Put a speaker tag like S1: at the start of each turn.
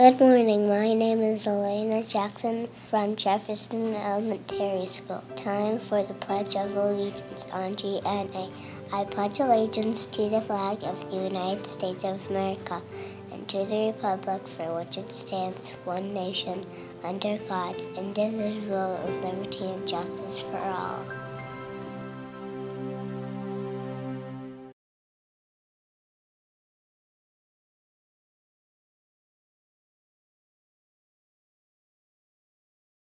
S1: Good morning. My name is Elena Jackson from Jefferson Elementary School. Time for the Pledge of Allegiance on GNA. I pledge allegiance to the flag of the United States of America and to the republic for which it stands, one nation, under God, indivisible, with liberty and justice for all.